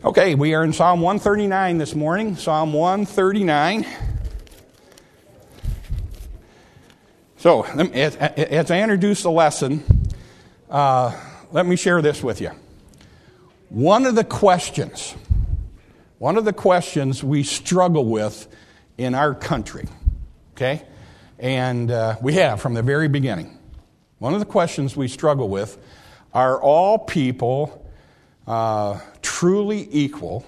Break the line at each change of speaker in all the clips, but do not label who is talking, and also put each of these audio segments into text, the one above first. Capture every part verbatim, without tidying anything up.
Okay, we are in Psalm one thirty-nine this morning. Psalm one thirty-nine. So, as, as I introduce the lesson, uh, let me share this with you. One of the questions, one of the questions we struggle with in our country, okay, and uh, we have from the very beginning, one of the questions we struggle with, are all people Uh, truly equal,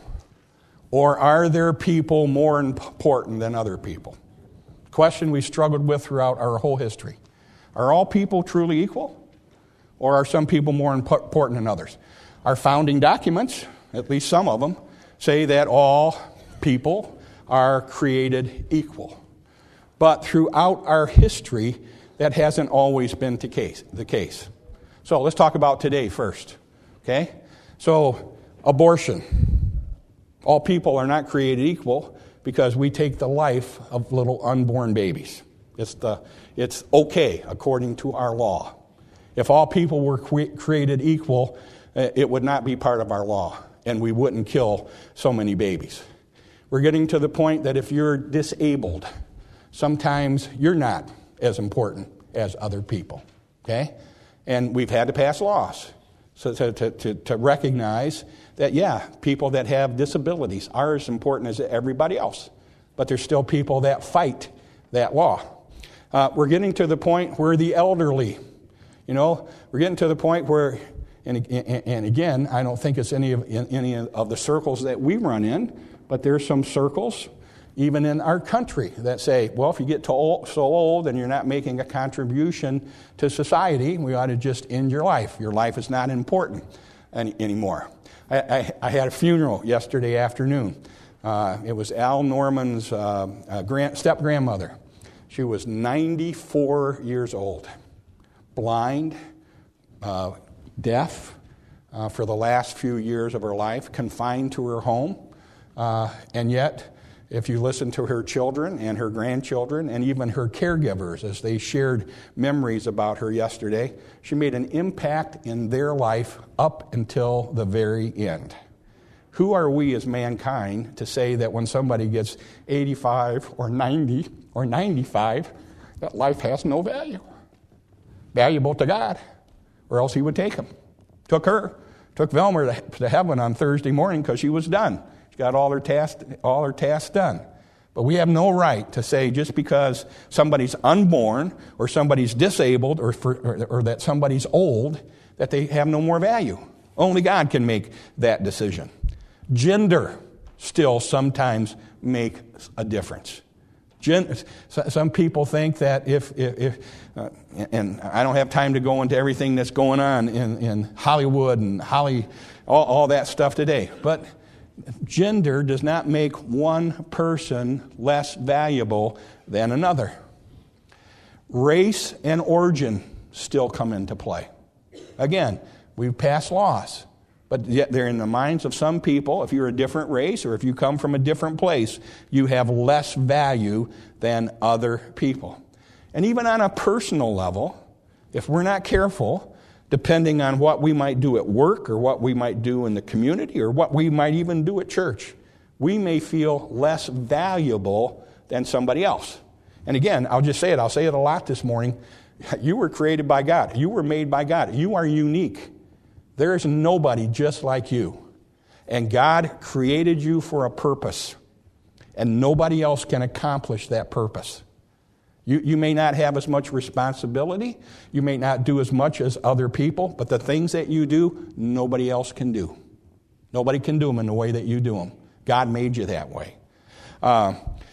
or are there people more important than other people? Question we struggled with throughout our whole history. Are all people truly equal, or are some people more important than others? Our founding documents, at least some of them, say that all people are created equal. But throughout our history, that hasn't always been the case. The case. So let's talk about today first, okay? So, abortion. All people are not created equal because we take the life of little unborn babies. It's the it's okay according to our law. If all people were cre- created equal, it would not be part of our law, and we wouldn't kill so many babies. We're getting to the point that if you're disabled, sometimes you're not as important as other people, okay? And we've had to pass laws. So to, to, to, to recognize that, yeah, people that have disabilities are as important as everybody else. But there's still people that fight that law. Uh, we're getting to the point where the elderly, you know, we're getting to the point where, and, and again, I don't think it's any of, in any of the circles that we run in, but there's some circles, even in our country, that say, well, if you get to old, so old and you're not making a contribution to society, we ought to just end your life. Your life is not important any, anymore. I, I, I had a funeral yesterday afternoon. Uh, it was Al Norman's uh, uh, grand, step-grandmother. She was ninety-four years old, blind, uh, deaf uh, for the last few years of her life, confined to her home, uh, and yet if you listen to her children and her grandchildren and even her caregivers as they shared memories about her yesterday, she made an impact in their life up until the very end. Who are we as mankind to say that when somebody gets eighty-five or ninety or ninety-five, that life has no value? Valuable to God, or else he would take them. Took her, took Velma to heaven on Thursday morning because she was done. Got all her tasks, all her tasks done. But we have no right to say just because somebody's unborn or somebody's disabled or, for, or, or that somebody's old that they have no more value. Only God can make that decision. Gender still sometimes makes a difference. Gen, some people think that if, if, if uh, and I don't have time to go into everything that's going on in, in Hollywood and Holly, all, all that stuff today, but gender does not make one person less valuable than another. Race and origin still come into play. Again, we've passed laws, but yet they're in the minds of some people. If you're a different race or if you come from a different place, you have less value than other people. And even on a personal level, if we're not careful, depending on what we might do at work or what we might do in the community or what we might even do at church, we may feel less valuable than somebody else. And again, I'll just say it. I'll say it a lot this morning. You were created by God. You were made by God. You are unique. There is nobody just like you. And God created you for a purpose. And nobody else can accomplish that purpose. You, you may not have as much responsibility. You may not do as much as other people. But the things that you do, nobody else can do. Nobody can do them in the way that you do them. God made you that way. Uh,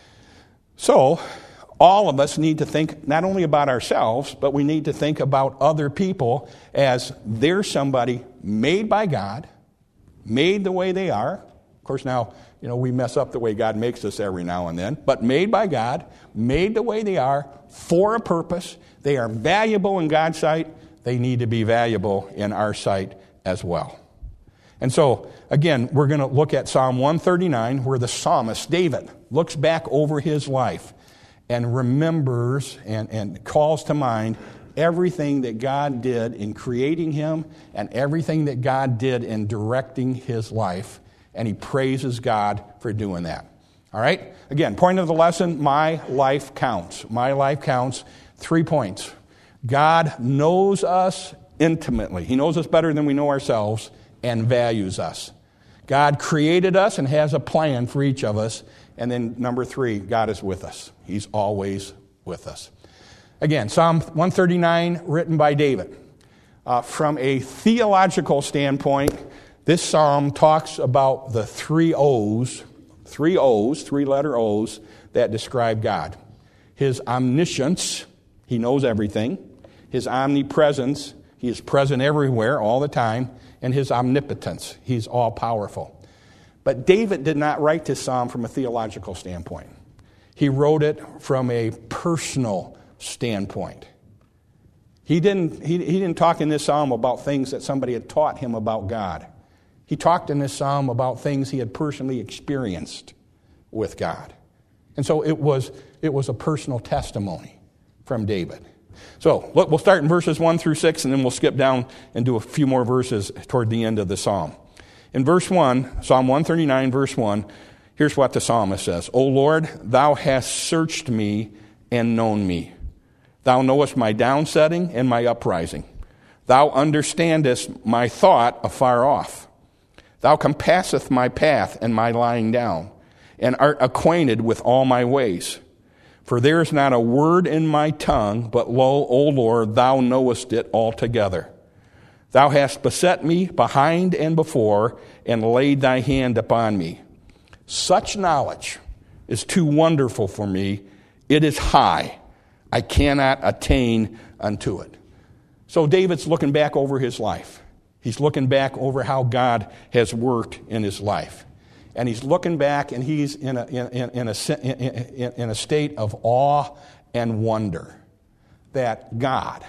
so, all of us need to think not only about ourselves, but we need to think about other people as they're somebody made by God, made the way they are. Of course, now, you know, we mess up the way God makes us every now and then, but made by God, made the way they are, for a purpose. They are valuable in God's sight. They need to be valuable in our sight as well. And so, again, we're going to look at Psalm one thirty-nine, where the psalmist, David, looks back over his life and remembers and, and calls to mind everything that God did in creating him and everything that God did in directing his life. And he praises God for doing that. All right? Again, point of the lesson, my life counts. My life counts. Three points. God knows us intimately. He knows us better than we know ourselves and values us. God created us and has a plan for each of us. And then number three, God is with us. He's always with us. Again, Psalm one thirty-nine, written by David. Uh, from a theological standpoint, this psalm talks about the three O's, three O's, three-letter O's that describe God. His omniscience, he knows everything. His omnipresence, he is present everywhere all the time. And his omnipotence, he's all-powerful. But David did not write this psalm from a theological standpoint. He wrote it from a personal standpoint. He didn't, he, he didn't talk in this psalm about things that somebody had taught him about God. He talked in this psalm about things he had personally experienced with God. And so it was, it was a personal testimony from David. So look, we'll start in verses one through six, and then we'll skip down and do a few more verses toward the end of the psalm. In verse one, Psalm one thirty-nine, verse one, here's what the psalmist says. O Lord, thou hast searched me and known me. Thou knowest my downsetting and my uprising. Thou understandest my thought afar off. Thou compasseth my path and my lying down, and art acquainted with all my ways. For there is not a word in my tongue, but lo, O Lord, thou knowest it altogether. Thou hast beset me behind and before, and laid thy hand upon me. Such knowledge is too wonderful for me. It is high. I cannot attain unto it. So David's looking back over his life. He's looking back over how God has worked in his life. And he's looking back, and he's in a, in, in, a, in, in a state of awe and wonder that God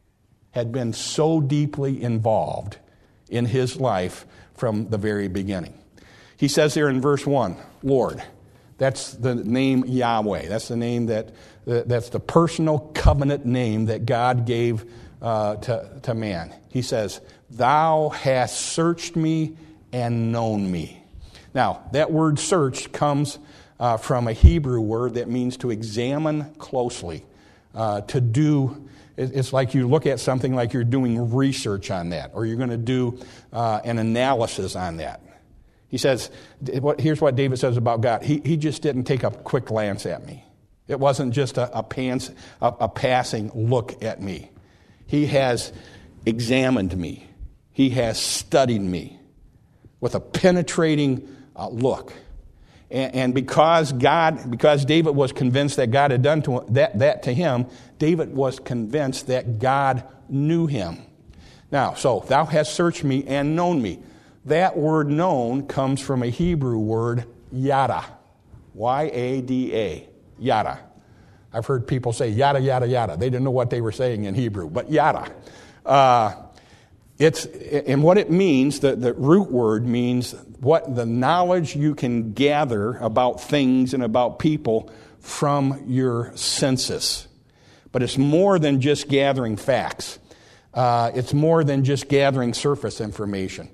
had been so deeply involved in his life from the very beginning. He says there in verse one, Lord. That's the name Yahweh. That's the name that, that's the personal covenant name that God gave uh, to, to man. He says, thou hast searched me and known me. Now, that word search comes uh, from a Hebrew word that means to examine closely, uh, to do. It's like you look at something like you're doing research on that, or you're going to do uh, an analysis on that. He says, here's what David says about God. He, he just didn't take a quick glance at me. It wasn't just a, a, pans, a, a passing look at me. He has examined me. He has studied me with a penetrating uh, look. And, and because God, because David was convinced that God had done to, that, that to him, David was convinced that God knew him. Now, so, thou hast searched me and known me. That word known comes from a Hebrew word, yada. Y A D A. Yada. I've heard people say yada, yada, yada. They didn't know what they were saying in Hebrew, but yada. Uh, it's, and what it means, the, the root word means what the knowledge you can gather about things and about people from your senses. But it's more than just gathering facts. Uh, it's more than just gathering surface information.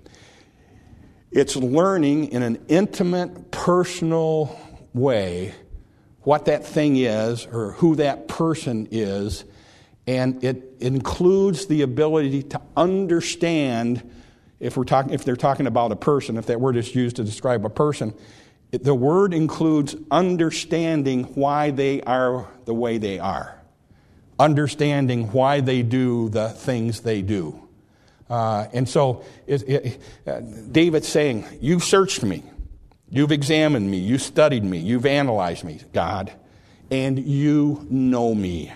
It's learning in an intimate, personal way what that thing is or who that person is, and it includes the ability to understand, if we're talking, if they're talking about a person, if that word is used to describe a person, it, the word includes understanding why they are the way they are, understanding why they do the things they do. Uh, and so it, it, uh, David's saying, you've searched me, you've examined me, you studied me, you've analyzed me, God, and you know me.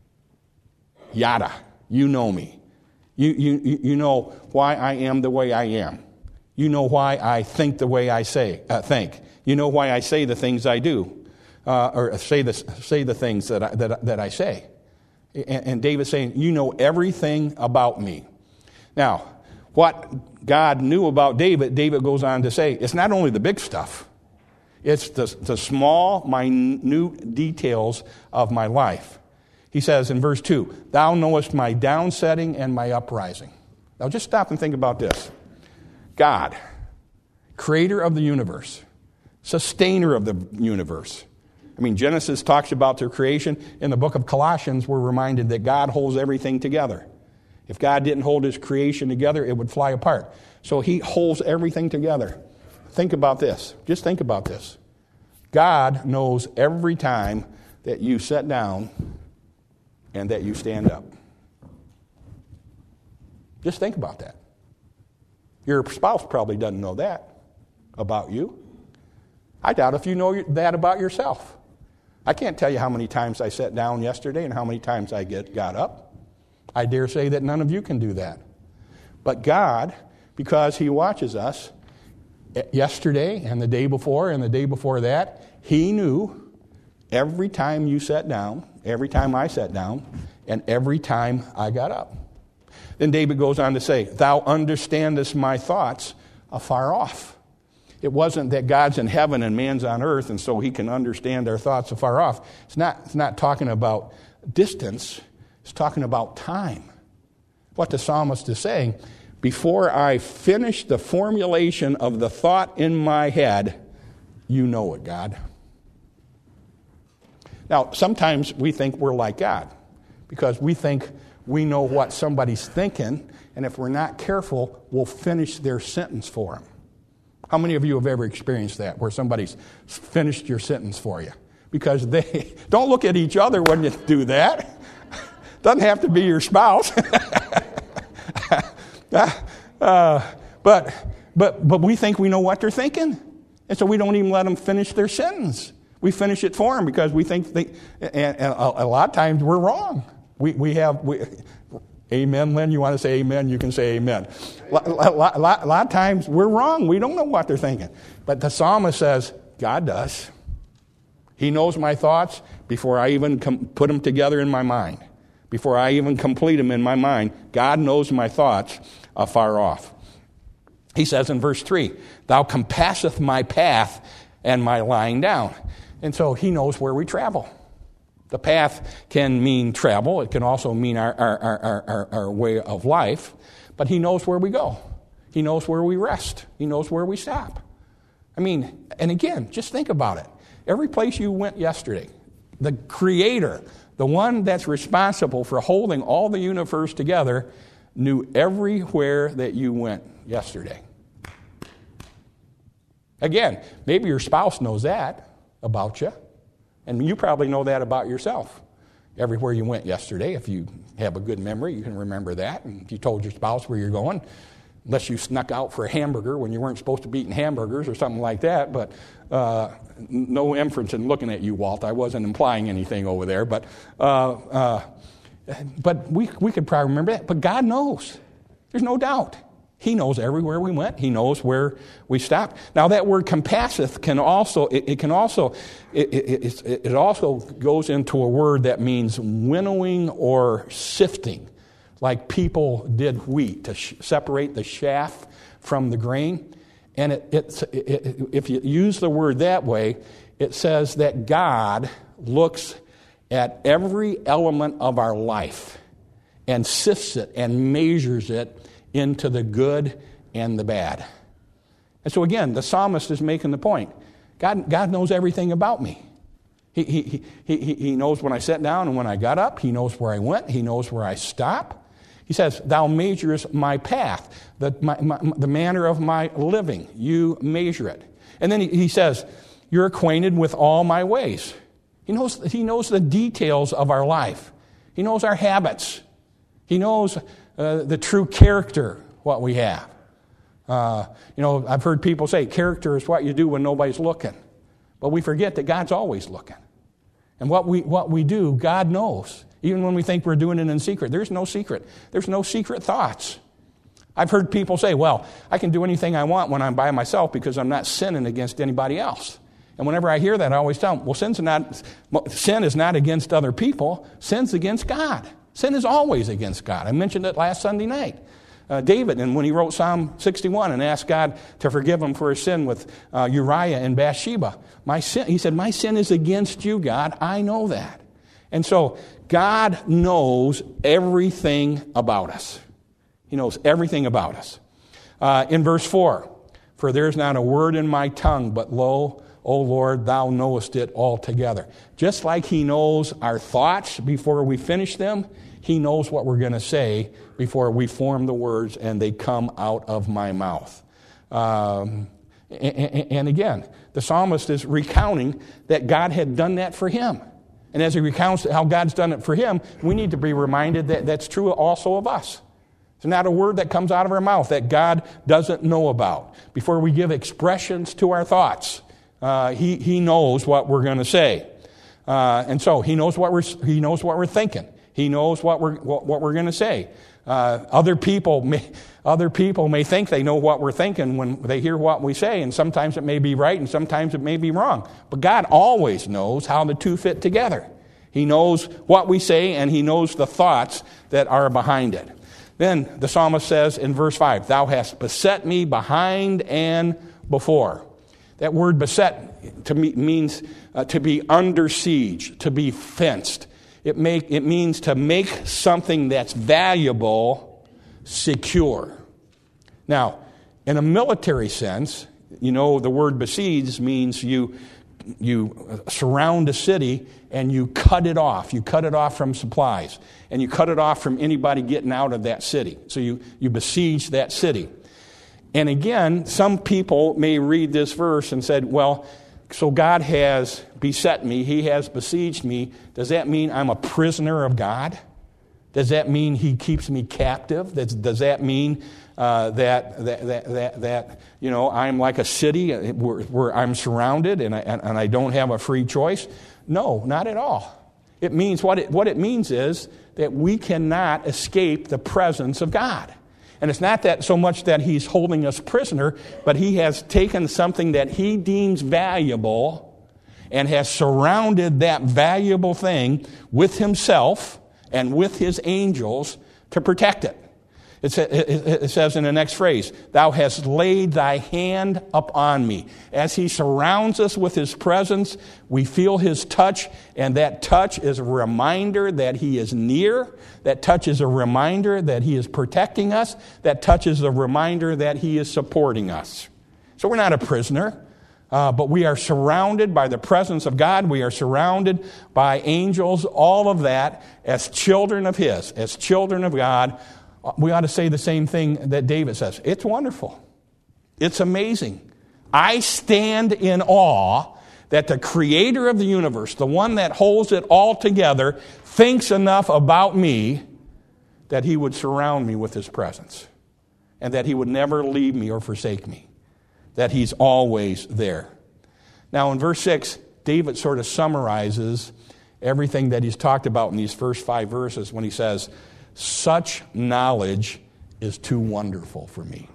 Yada, you know me. You, you, you know why I am the way I am. You know why I think the way I say uh, think. You know why I say the things I do, uh, or say the, say the things that I, that, that I say. And, and David's saying, you know everything about me. Now, what God knew about David, David goes on to say, it's not only the big stuff. It's the, the small, minute details of my life. He says in verse two, thou knowest my downsetting and my uprising. Now just stop and think about this. God, creator of the universe, sustainer of the universe. I mean, Genesis talks about their creation. In the book of Colossians, we're reminded that God holds everything together. If God didn't hold his creation together, it would fly apart. So he holds everything together. Think about this. Just think about this. God knows every time that you sit down and that you stand up. Just think about that. Your spouse probably doesn't know that about you. I doubt if you know that about yourself. I can't tell you how many times I sat down yesterday and how many times I get got up. I dare say that none of you can do that. But God, because he watches us, yesterday and the day before and the day before that, he knew every time you sat down, every time I sat down, and every time I got up. Then David goes on to say, thou understandest my thoughts afar off. It wasn't that God's in heaven and man's on earth, and so he can understand our thoughts afar off. It's not, it's not talking about distance. It's talking about time. What the psalmist is saying, before I finish the formulation of the thought in my head, you know it, God. Now, sometimes we think we're like God because we think we know what somebody's thinking, and if we're not careful, we'll finish their sentence for them. How many of you have ever experienced that, where somebody's finished your sentence for you? Because they don't look at each other when you do that. Doesn't have to be your spouse. uh, but but but we think we know what they're thinking, and so we don't even let them finish their sentence. We finish it for them because we think they. And, and a, a lot of times we're wrong. We we have. We, amen, Lynn. You want to say amen? You can say amen. A lot, lot, lot, a lot of times we're wrong. We don't know what they're thinking. But the psalmist says God does. He knows my thoughts before I even com- put them together in my mind. Before I even complete them in my mind, God knows my thoughts afar off. He says in verse three, thou compasseth my path and my lying down. And so he knows where we travel. The path can mean travel. It can also mean our, our, our, our, our way of life. But he knows where we go. He knows where we rest. He knows where we stop. I mean, and again, just think about it. Every place you went yesterday, the Creator, the one that's responsible for holding all the universe together, knew everywhere that you went yesterday. Again, maybe your spouse knows that about you, and you probably know that about yourself. Everywhere you went yesterday, if you have a good memory, you can remember that. And if you told your spouse where you're going, unless you snuck out for a hamburger when you weren't supposed to be eating hamburgers or something like that. But uh, no inference in looking at you, Walt. I wasn't implying anything over there. But uh, uh, but we we could probably remember that. But God knows. There's no doubt. He knows everywhere we went. He knows where we stopped. Now that word compasseth can also it, it can also it, it, it, it also goes into a word that means winnowing or sifting. Like people did wheat to sh- separate the chaff from the grain. And it, it, it, if you use the word that way, it says that God looks at every element of our life and sifts it and measures it into the good and the bad. And so again, the psalmist is making the point. God, God knows everything about me. He, he, he, he, he knows when I sat down and when I got up. He knows where I went. He knows where I stop. He says, thou measurest my path, the, my, my, the manner of my living. You measure it. And then he, he says, you're acquainted with all my ways. He knows, he knows the details of our life. He knows our habits. He knows uh, the true character, what we have. Uh, you know, I've heard people say character is what you do when nobody's looking. But we forget that God's always looking. And what we what we do, God knows. Even when we think we're doing it in secret. There's no secret. There's no secret thoughts. I've heard people say, well, I can do anything I want when I'm by myself because I'm not sinning against anybody else. And whenever I hear that, I always tell them, well, sin's not, sin is not against other people. Sin's against God. Sin is always against God. I mentioned it last Sunday night. Uh, David, and when he wrote Psalm sixty-one and asked God to forgive him for his sin with uh, Uriah and Bathsheba, my sin, he said, my sin is against you, God. I know that. And so God knows everything about us. He knows everything about us. Uh, in verse four, For there's not a word in my tongue, but lo, O Lord, thou knowest it altogether. Just like he knows our thoughts before we finish them, he knows what we're going to say before we form the words and they come out of my mouth. Um, and, and again, the psalmist is recounting that God had done that for him. And as he recounts how God's done it for him, we need to be reminded that that's true also of us. It's not a word that comes out of our mouth that God doesn't know about. Before we give expressions to our thoughts, uh, he, he knows what we're going to say. Uh, and so he knows what we're, he knows what we're thinking. He knows what we're, what, what we're going to say. Uh, other people may, other people may think they know what we're thinking when they hear what we say, and sometimes it may be right and sometimes it may be wrong. But God always knows how the two fit together. He knows what we say and he knows the thoughts that are behind it. Then the psalmist says in verse five, thou hast beset me behind and before. That word beset to me means uh, to be under siege, to be fenced. It make it means to make something that's valuable secure. Now, in a military sense, you know, the word besiege means you you surround a city and you cut it off. You cut it off from supplies. And you cut it off from anybody getting out of that city. So you, you besiege that city. And again, some people may read this verse and said, well, so God has beset me. He has besieged me. Does that mean I'm a prisoner of God? Does that mean he keeps me captive? Does, does that mean uh, that, that, that, that, that, you know, I'm like a city where, where I'm surrounded and I, and, and I don't have a free choice? No, not at all. It means, what it, what it means is that we cannot escape the presence of God. And it's not that so much that he's holding us prisoner, but he has taken something that he deems valuable and has surrounded that valuable thing with himself and with his angels to protect it. It says in the next phrase, thou hast laid thy hand upon me. As he surrounds us with his presence, we feel his touch, and that touch is a reminder that he is near. That touch is a reminder that he is protecting us. That touch is a reminder that he is supporting us. So we're not a prisoner, uh, but we are surrounded by the presence of God. We are surrounded by angels, all of that, as children of his, as children of God. We ought to say the same thing that David says. It's wonderful. It's amazing. I stand in awe that the creator of the universe, the one that holds it all together, thinks enough about me that he would surround me with his presence and that he would never leave me or forsake me, that he's always there. Now in verse six, David sort of summarizes everything that he's talked about in these first five verses when he says, such knowledge is too wonderful for me.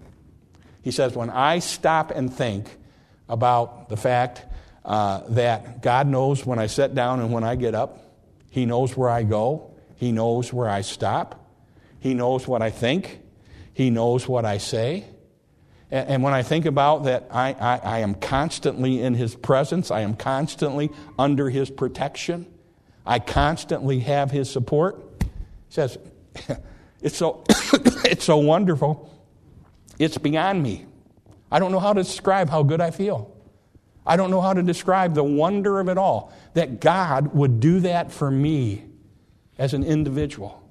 He says, when I stop and think about the fact uh, that God knows when I sit down and when I get up, he knows where I go, he knows where I stop, he knows what I think, he knows what I say. And, and when I think about that I, I, I am constantly in his presence, I am constantly under his protection, I constantly have his support, he says, it's so it's so wonderful. It's beyond me. I don't know how to describe how good I feel. I don't know how to describe the wonder of it all, that God would do that for me as an individual.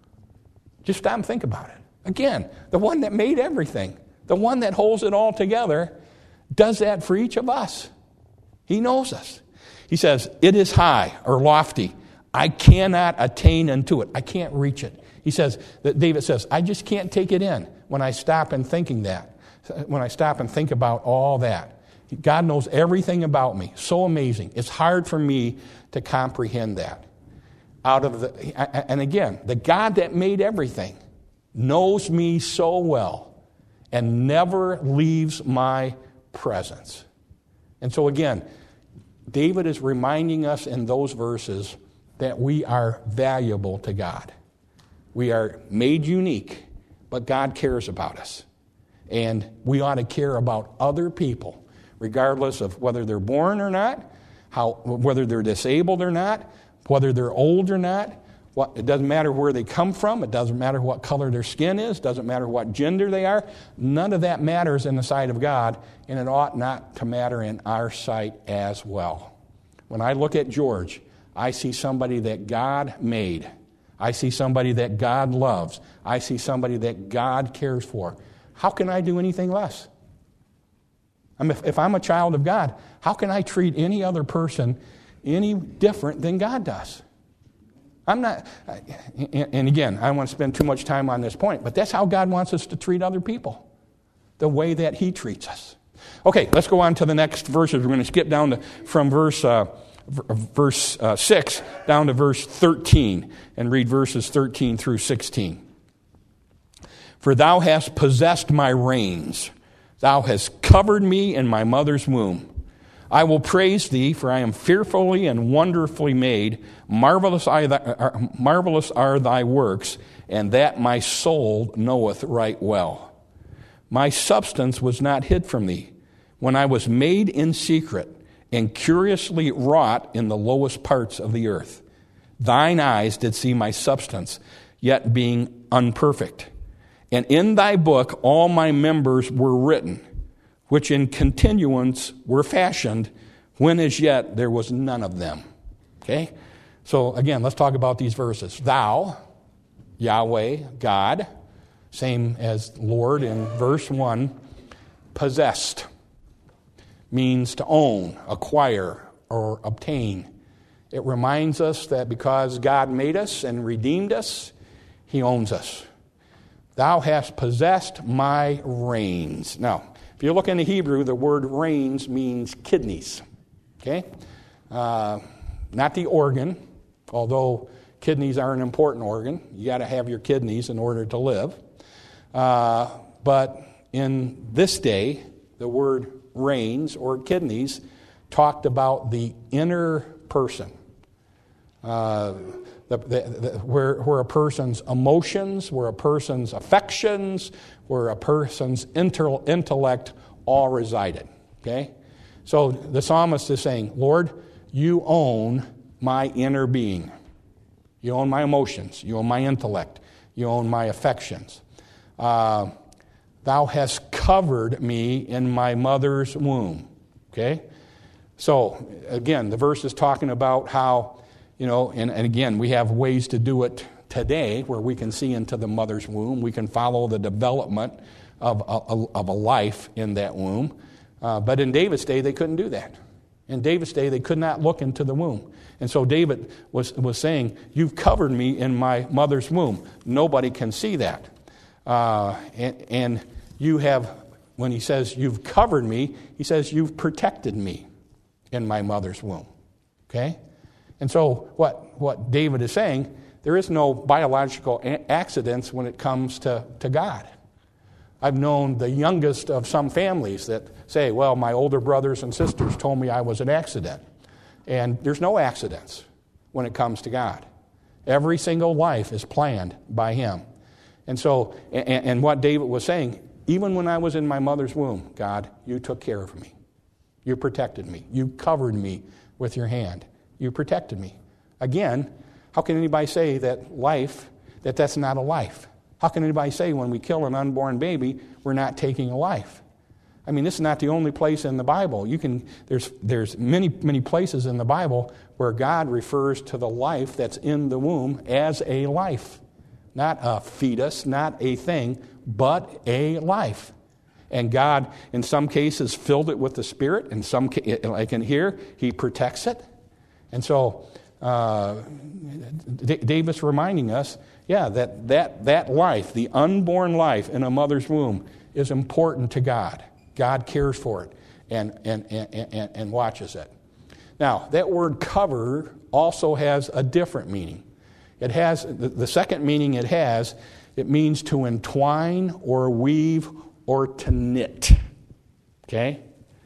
Just stop and think about it. Again, the one that made everything, the one that holds it all together, does that for each of us. He knows us. He says, it is high or lofty. I cannot attain unto it. I can't reach it. He says, that David says, I just can't take it in when I stop and thinking that. When I stop and think about all that. God knows everything about me. So amazing. It's hard for me to comprehend that. Out of the, and again, the God that made everything knows me so well and never leaves my presence. And so again, David is reminding us in those verses that we are valuable to God. We are made unique, but God cares about us. And we ought to care about other people, regardless of whether they're born or not, how, whether they're disabled or not, whether they're old or not, what, it doesn't matter where they come from. It doesn't matter what color their skin is. It doesn't matter what gender they are. None of that matters in the sight of God, and it ought not to matter in our sight as well. When I look at George, I see somebody that God made. I see somebody that God loves. I see somebody that God cares for. How can I do anything less? I mean, if, if I'm a child of God, how can I treat any other person any different than God does? I'm not, and again, I don't want to spend too much time on this point, but that's how God wants us to treat other people, the way that He treats us. Okay, let's go on to the next verses. We're going to skip down to, from verse uh, verse uh, six down to verse thirteen and read verses thirteen through sixteen. For thou hast possessed my reins. Thou hast covered me in my mother's womb. I will praise thee, for I am fearfully and wonderfully made. Marvelous are thy, marvelous are thy works, and that my soul knoweth right well. My substance was not hid from thee, when I was made in secret, and curiously wrought in the lowest parts of the earth. Thine eyes did see my substance, yet being unperfect. And in thy book all my members were written, which in continuance were fashioned, when as yet there was none of them. Okay? So again, let's talk about these verses. Thou, Yahweh, God, same as Lord in verse one, possessed, means to own, acquire, or obtain. It reminds us that because God made us and redeemed us, He owns us. Thou hast possessed my reins. Now, if you look in the Hebrew, the word reins means kidneys. Okay? Uh, not the organ, although kidneys are an important organ. You got to have your kidneys in order to live. Uh, but in this day, the word reins or kidneys talked about the inner person. Uh, the, the, the, where, where a person's emotions, where a person's affections, where a person's inter, intellect all resided. Okay? So the psalmist is saying, Lord, you own my inner being. You own my emotions. You own my intellect. You own my affections. Uh, Thou hast covered me in my mother's womb. Okay? So, again, the verse is talking about how, you know, and, and again, we have ways to do it today where we can see into the mother's womb. We can follow the development of a, of a life in that womb. Uh, but in David's day, they couldn't do that. In David's day, they could not look into the womb. And so David was, was saying, you've covered me in my mother's womb. Nobody can see that. Uh, and, and you have, when he says you've covered me, he says you've protected me in my mother's womb. Okay? And so what, what David is saying, there is no biological a- accidents when it comes to, to God. I've known the youngest of some families that say, well, my older brothers and sisters told me I was an accident. And there's no accidents when it comes to God. Every single life is planned by Him. And so, and, and what David was saying, even when I was in my mother's womb, God, you took care of me. You protected me. You covered me with your hand. You protected me. Again, how can anybody say that life, that that's not a life? How can anybody say when we kill an unborn baby, we're not taking a life? I mean, this is not the only place in the Bible. You can there's there's many, many places in the Bible where God refers to the life that's in the womb as a life. Not a fetus, not a thing, but a life. And God, in some cases, filled it with the Spirit. In some, like in here, He protects it. And so, uh, D- David's reminding us, yeah, that, that that life, the unborn life in a mother's womb, is important to God. God cares for it and, and, and, and, and watches it. Now, that word cover also has a different meaning. It has, the, the second meaning it has, it means to entwine or weave or to knit. Okay?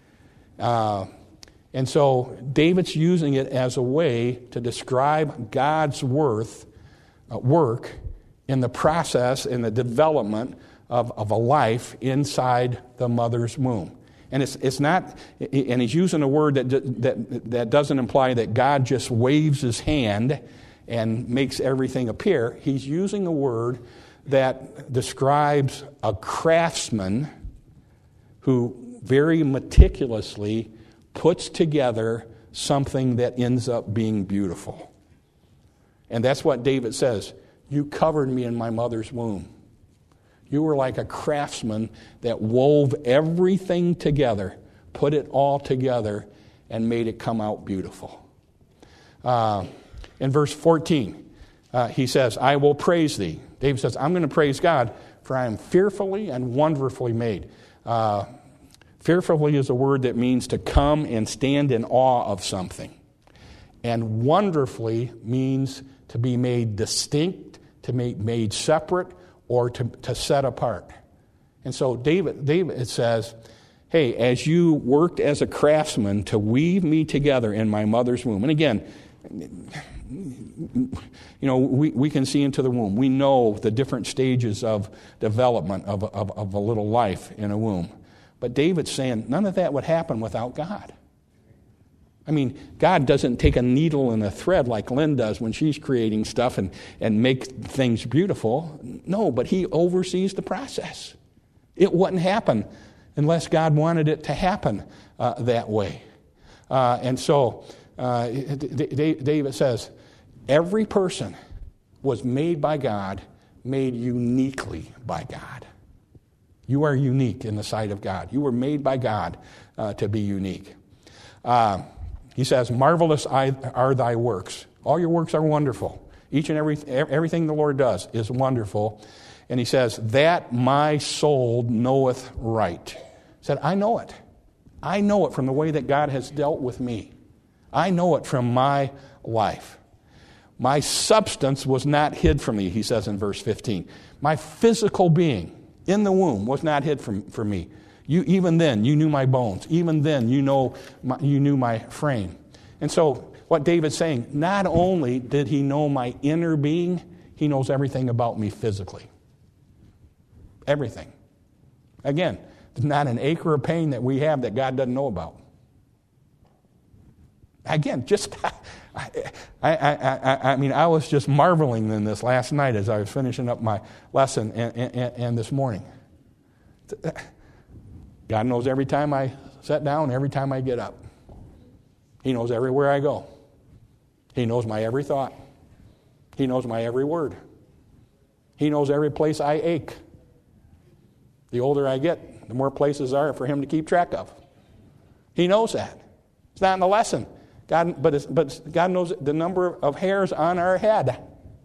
Uh, and so David's using it as a way to describe God's worth, uh, work in the process, in the development of, of a life inside the mother's womb. And it's it's not, and he's using a word that that that doesn't imply that God just waves His hand and makes everything appear. He's using a word that describes a craftsman who very meticulously puts together something that ends up being beautiful. And that's what David says. You covered me in my mother's womb. You were like a craftsman that wove everything together, put it all together, and made it come out beautiful. Uh, in verse fourteen, uh, he says, I will praise thee. David says, I'm going to praise God, for I am fearfully and wonderfully made. Uh, fearfully is a word that means to come and stand in awe of something. And wonderfully means to be made distinct, to be made separate, or to, to set apart. And so David, David, it says, hey, as you worked as a craftsman to weave me together in my mother's womb. And again, you know, we, we can see into the womb. We know the different stages of development of, of, of a little life in a womb. But David's saying none of that would happen without God. I mean, God doesn't take a needle and a thread like Lynn does when she's creating stuff and, and make things beautiful. No, but he oversees the process. It wouldn't happen unless God wanted it to happen uh, that way. Uh, and so uh, David says, every person was made by God, made uniquely by God. You are unique in the sight of God. You were made by God uh, to be unique. Uh, He says, marvelous are thy works. All your works are wonderful. Each and every everything the Lord does is wonderful. And he says, that my soul knoweth right. He said, I know it. I know it from the way that God has dealt with me. I know it from my life. My substance was not hid from thee, he says in verse fifteen. My physical being in the womb was not hid from, from me. You, even then, you knew my bones. Even then, you know, my, you knew my frame. And so, what David's saying, not only did he know my inner being, he knows everything about me physically. Everything. Again, there's not an acre of pain that we have that God doesn't know about. Again, just, I, I, I, I, I mean, I was just marveling in this last night as I was finishing up my lesson and, and, and this morning. God knows every time I sit down, every time I get up. He knows everywhere I go. He knows my every thought. He knows my every word. He knows every place I ache. The older I get, the more places are for him to keep track of. He knows that. It's not in the lesson. God, but, it's, but God knows the number of hairs on our head.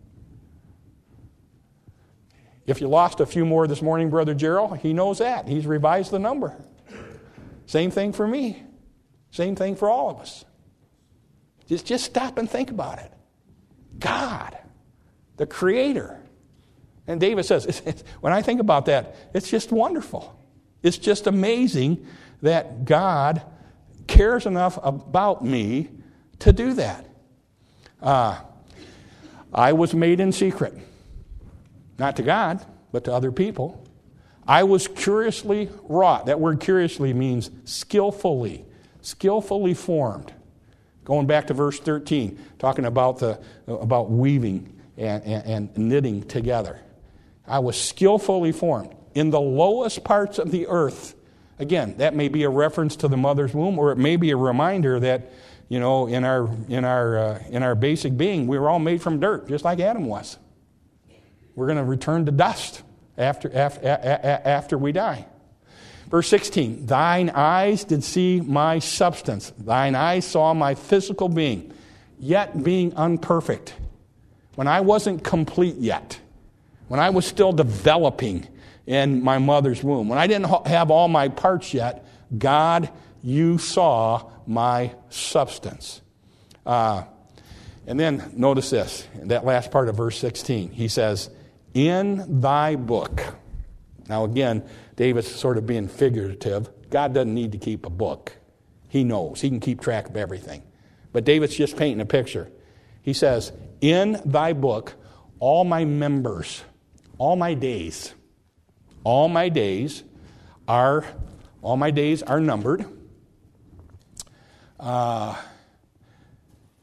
If you lost a few more this morning, Brother Gerald, he knows that. He's revised the number. Same thing for me. Same thing for all of us. Just, just stop and think about it. God, the Creator. And David says, it's, it's, when I think about that, it's just wonderful. It's just amazing that God cares enough about me to do that. Uh, I was made in secret. Not to God, but to other people. I was curiously wrought. That word curiously means skillfully, skillfully formed. Going back to verse thirteen, talking about the about weaving and, and, and knitting together. I was skillfully formed in the lowest parts of the earth. Again, that may be a reference to the mother's womb, or it may be a reminder that, you know, in our in our uh, in our basic being, we were all made from dirt, just like Adam was. We're going to return to dust after, after, after we die. Verse sixteen, thine eyes did see my substance. Thine eyes saw my physical being, yet being unperfect. When I wasn't complete yet, when I was still developing in my mother's womb, when I didn't have all my parts yet, God, you saw my substance. Uh, and then notice this, that last part of verse sixteen. He says, in thy book. Now again, David's sort of being figurative. God doesn't need to keep a book. He knows. He can keep track of everything. But David's just painting a picture. He says, in thy book, all my members, all my days, all my days are, all my days are numbered. Uh,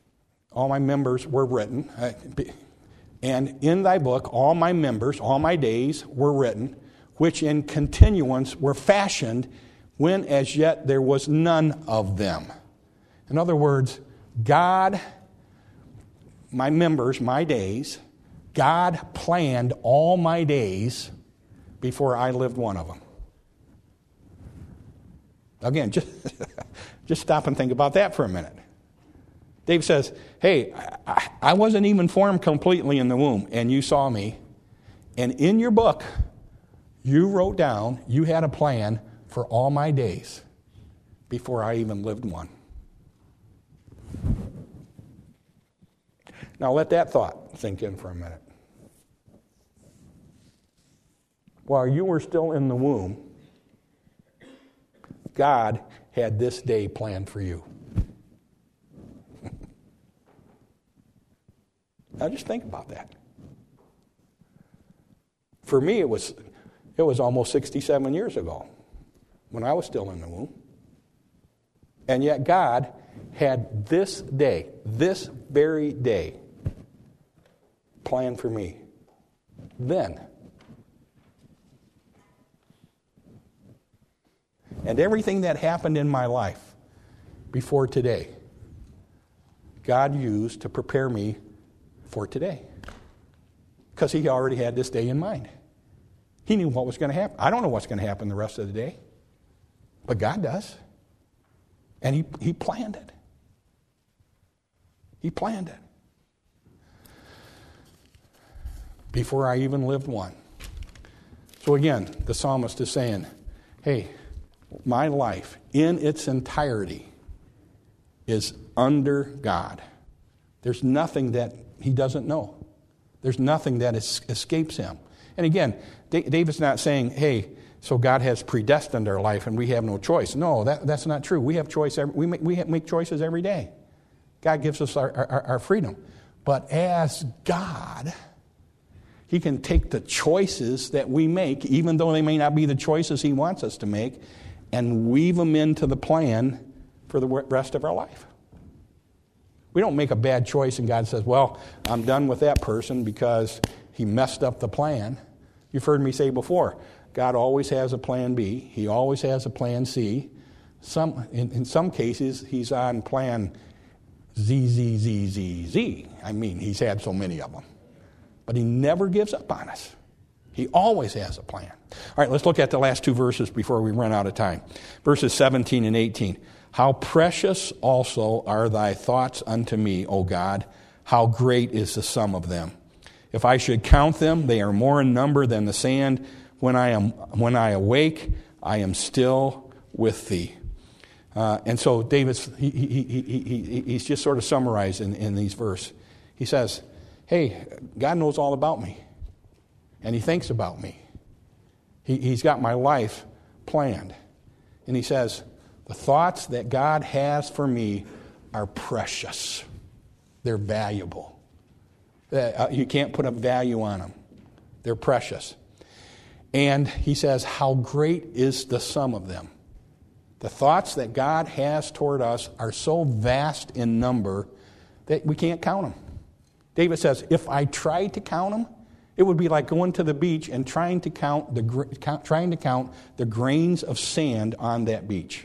all my members were written. And in thy book, all my members, all my days were written, which in continuance were fashioned, when as yet there was none of them. In other words, God, my members, my days, God planned all my days before I lived one of them. Again, just, just stop and think about that for a minute. David says, hey, I, I wasn't even formed completely in the womb, and you saw me. And in your book, you wrote down, you had a plan for all my days before I even lived one. Now let that thought sink in for a minute. While you were still in the womb, God had this day planned for you. Now just think about that. For me, it was it was almost sixty-seven years ago when I was still in the womb. And yet God had this day, this very day, planned for me. Then. And everything that happened in my life before today, God used to prepare me for today. Because He already had this day in mind. He knew what was going to happen. I don't know what's going to happen the rest of the day. But God does. And He, he planned it. He planned it. Before I even lived one. So again, the psalmist is saying, hey, my life in its entirety is under God. There's nothing that He doesn't know. There's nothing that is, escapes Him. And again, David's not saying, hey, so God has predestined our life and we have no choice. No, that, that's not true. We have choice. Every, we make, we have, make choices every day. God gives us our, our, our freedom. But as God, He can take the choices that we make, even though they may not be the choices He wants us to make, and weave them into the plan for the rest of our life. We don't make a bad choice and God says, well, I'm done with that person because he messed up the plan. You've heard me say before, God always has a plan B. He always has a plan C. Some, in, in some cases, He's on plan Z, Z, Z, Z, Z. I mean, He's had so many of them. But He never gives up on us. He always has a plan. All right, let's look at the last two verses before we run out of time. Verses seventeen and eighteen. How precious also are thy thoughts unto me, O God. How great is the sum of them. If I should count them, they are more in number than the sand. When I am when I awake, I am still with thee. Uh, and so David's he, he, he, he, he's just sort of summarized in, in these verses. He says, hey, God knows all about me. And He thinks about me. He, he's got my life planned. And He says, the thoughts that God has for me are precious. They're valuable. Uh, you can't put a value on them. They're precious. And He says, how great is the sum of them. The thoughts that God has toward us are so vast in number that we can't count them. David says, if I tried to count them, it would be like going to the beach and trying to count the count, trying to count the grains of sand on that beach.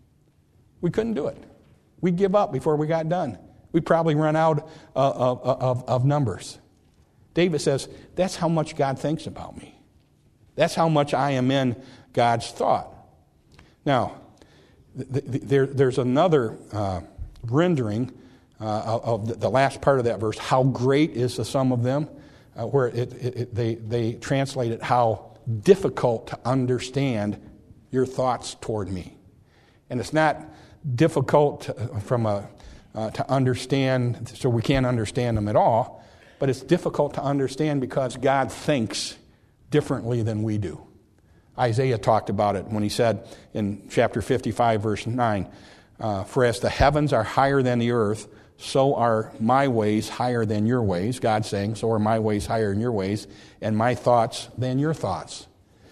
We couldn't do it. We'd give up before we got done. We'd probably run out uh, of, of, of numbers. David says, that's how much God thinks about me. That's how much I am in God's thought. Now, th- th- there, there's another uh, rendering uh, of the last part of that verse, how great is the sum of them, uh, where it, it, it, they, they translate it, how difficult to understand your thoughts toward me. And it's not difficult to, from a uh, to understand, so we can't understand them at all, but it's difficult to understand because God thinks differently than we do. Isaiah talked about it when he said in chapter fifty-five, verse nine, uh, for as the heavens are higher than the earth, so are my ways higher than your ways. God saying, so are my ways higher than your ways, and my thoughts than your thoughts.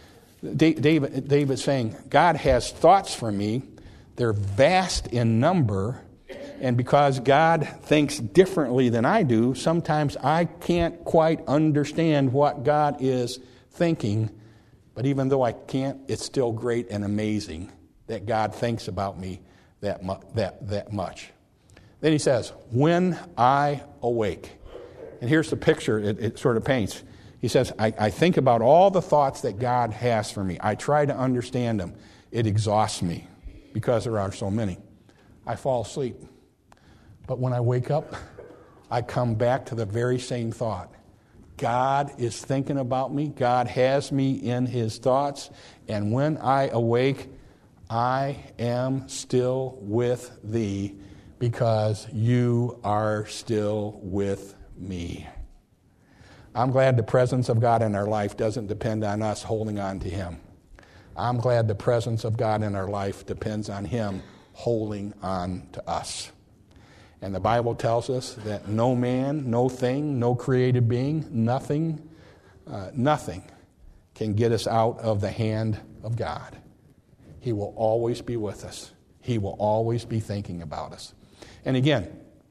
David, David's saying, God has thoughts for me. They're vast in number, And because God thinks differently than I do, sometimes I can't quite understand what God is thinking. But even though I can't, it's still great and amazing that God thinks about me that mu- that that much. Then he says, when I awake. And here's the picture it, it sort of paints. He says, I, I think about all the thoughts that God has for me. I try to understand them. It exhausts me because there are so many. I fall asleep. But when I wake up, I come back to the very same thought. God is thinking about me. God has me in his thoughts. And when I awake, I am still with thee because you are still with me. I'm glad the presence of God in our life doesn't depend on us holding on to him. I'm glad the presence of God in our life depends on him holding on to us. And the Bible tells us that no man, no thing, no created being, nothing, uh, nothing can get us out of the hand of God. He will always be with us. He will always be thinking about us. And again,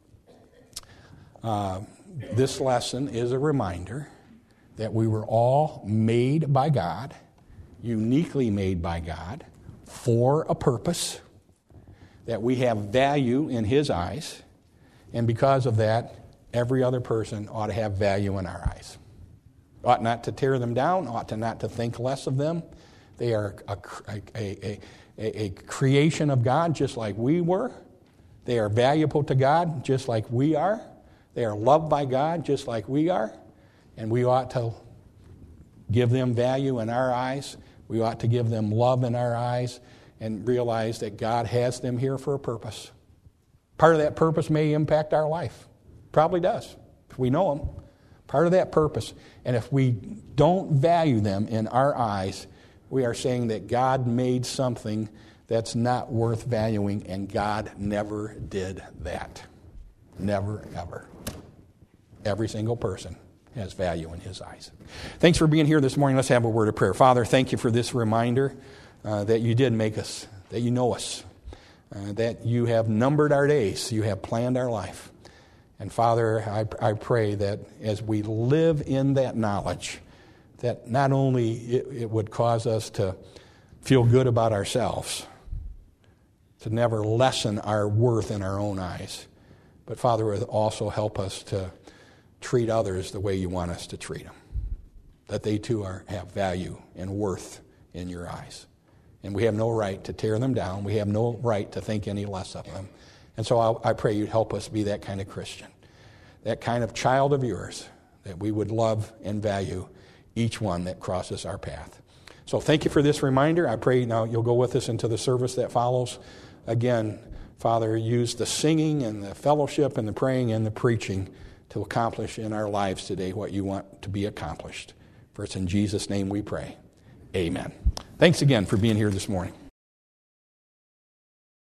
uh, this lesson is a reminder that we were all made by God, uniquely made by God, for a purpose, that we have value in his eyes, and because of that, every other person ought to have value in our eyes. Ought not to tear them down, ought to not to think less of them. They are a, a, a, a, a creation of God just like we were. They are valuable to God just like we are. They are loved by God just like we are. And we ought to give them value in our eyes. We ought to give them love in our eyes and realize that God has them here for a purpose. Part of that purpose may impact our life. Probably does, if we know them. Part of that purpose. And if we don't value them in our eyes, we are saying that God made something that's not worth valuing, and God never did that. Never, ever. Every single person has value in his eyes. Thanks for being here this morning. Let's have a word of prayer. Father, thank you for this reminder uh, that you did make us, that you know us. Uh, that you have numbered our days, you have planned our life. And Father, I, I pray that as we live in that knowledge, that not only it, it would cause us to feel good about ourselves, to never lessen our worth in our own eyes, but Father, would also help us to treat others the way you want us to treat them, that they too are, have value and worth in your eyes. And we have no right to tear them down. We have no right to think any less of them. And so I, I pray you'd help us be that kind of Christian, that kind of child of yours, that we would love and value each one that crosses our path. So thank you for this reminder. I pray now you'll go with us into the service that follows. Again, Father, use the singing and the fellowship and the praying and the preaching to accomplish in our lives today what you want to be accomplished. For it's in Jesus' name we pray. Amen. Thanks again for being here this morning.